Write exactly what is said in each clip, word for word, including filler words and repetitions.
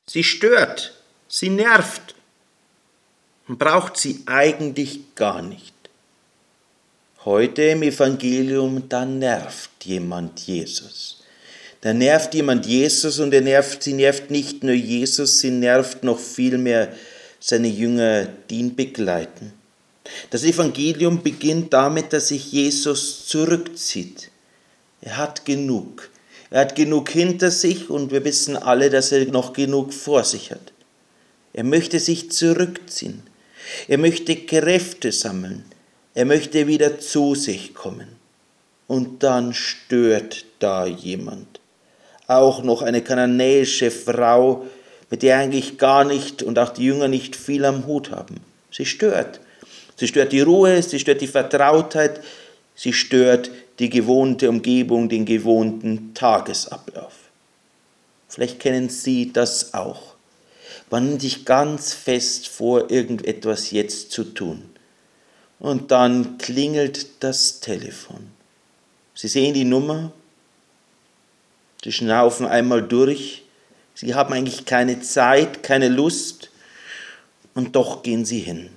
Sie stört, sie nervt. Man braucht sie eigentlich gar nicht. Heute im Evangelium, da nervt jemand Jesus. Da nervt jemand Jesus und er nervt, sie nervt nicht nur Jesus, sie nervt noch vielmehr seine Jünger, die ihn begleiten. Das Evangelium beginnt damit, dass sich Jesus zurückzieht. Er hat genug. Er hat genug hinter sich und wir wissen alle, dass er noch genug vor sich hat. Er möchte sich zurückziehen. Er möchte Kräfte sammeln. Er möchte wieder zu sich kommen. Und dann stört da jemand. Auch noch eine kananäische Frau, mit der eigentlich gar nicht und auch die Jünger nicht viel am Hut haben. Sie stört. Sie stört die Ruhe, sie stört die Vertrautheit, sie stört die gewohnte Umgebung, den gewohnten Tagesablauf. Vielleicht kennen Sie das auch. Man nimmt sich ganz fest vor, irgendetwas jetzt zu tun. Und dann klingelt das Telefon. Sie sehen die Nummer, Sie schnaufen einmal durch, Sie haben eigentlich keine Zeit, keine Lust und doch gehen Sie hin.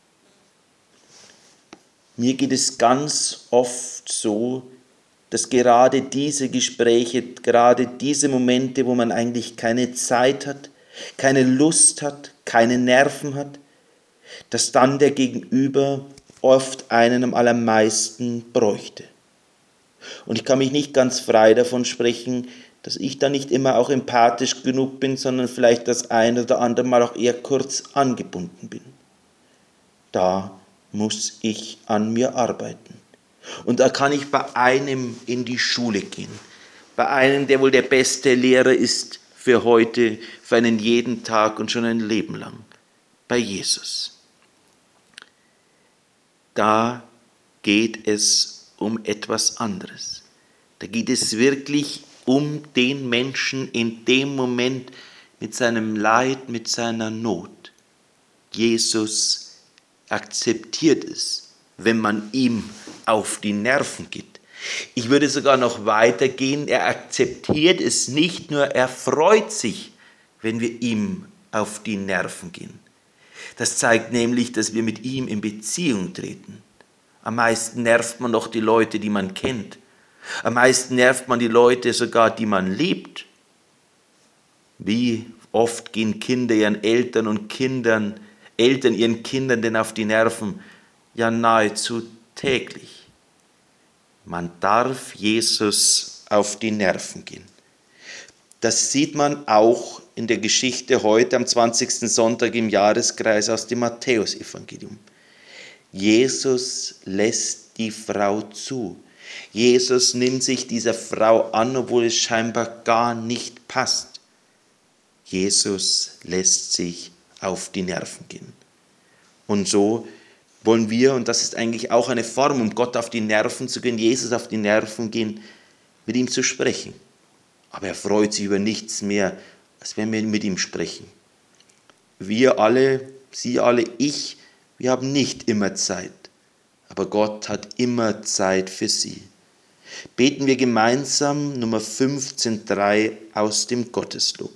Mir geht es ganz oft so, dass gerade diese Gespräche, gerade diese Momente, wo man eigentlich keine Zeit hat, keine Lust hat, keine Nerven hat, dass dann der Gegenüber oft einen am allermeisten bräuchte. Und ich kann mich nicht ganz frei davon sprechen, dass ich da nicht immer auch empathisch genug bin, sondern vielleicht das ein oder andere Mal auch eher kurz angebunden bin. Da muss ich an mir arbeiten. Und da kann ich bei einem in die Schule gehen. Bei einem, der wohl der beste Lehrer ist für heute, für einen jeden Tag und schon ein Leben lang. Bei Jesus. Da geht es um etwas anderes. Da geht es wirklich um den Menschen in dem Moment mit seinem Leid, mit seiner Not. Jesus akzeptiert es, wenn man ihm auf die Nerven geht. Ich würde sogar noch weitergehen, er akzeptiert es nicht nur, er freut sich, wenn wir ihm auf die Nerven gehen. Das zeigt nämlich, dass wir mit ihm in Beziehung treten. Am meisten nervt man doch die Leute, die man kennt. Am meisten nervt man die Leute sogar, die man liebt. Wie oft gehen Kinder ihren Eltern und Kindern, Eltern ihren Kindern denn auf die Nerven? Ja, nahezu täglich. Man darf Jesus auf die Nerven gehen. Das sieht man auch in der Geschichte heute am zwanzigsten Sonntag im Jahreskreis aus dem Matthäusevangelium. Jesus lässt die Frau zu. Jesus nimmt sich dieser Frau an, obwohl es scheinbar gar nicht passt. Jesus lässt sich auf die Nerven gehen. Und so wollen wir, und das ist eigentlich auch eine Form, um Gott auf die Nerven zu gehen, Jesus auf die Nerven gehen, mit ihm zu sprechen. Aber er freut sich über nichts mehr, als wenn wir mit ihm sprechen. Wir alle, Sie alle, ich, wir haben nicht immer Zeit. Aber Gott hat immer Zeit für Sie. Beten wir gemeinsam Nummer fünfzehn Punkt drei aus dem Gotteslob.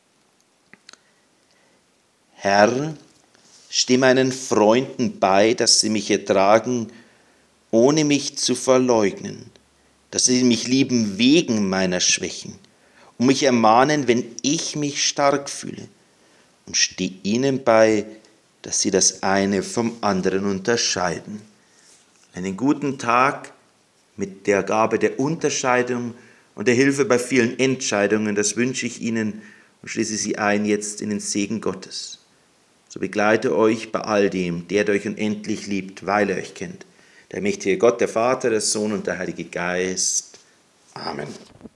Herr, steh meinen Freunden bei, dass sie mich ertragen, ohne mich zu verleugnen, dass sie mich lieben wegen meiner Schwächen und mich ermahnen, wenn ich mich stark fühle, und steh ihnen bei, dass sie das eine vom anderen unterscheiden. Einen guten Tag mit der Gabe der Unterscheidung und der Hilfe bei vielen Entscheidungen, das wünsche ich Ihnen und schließe Sie ein jetzt in den Segen Gottes. So begleite euch bei all dem, der euch unendlich liebt, weil er euch kennt. Der mächtige Gott, der Vater, der Sohn und der Heilige Geist. Amen.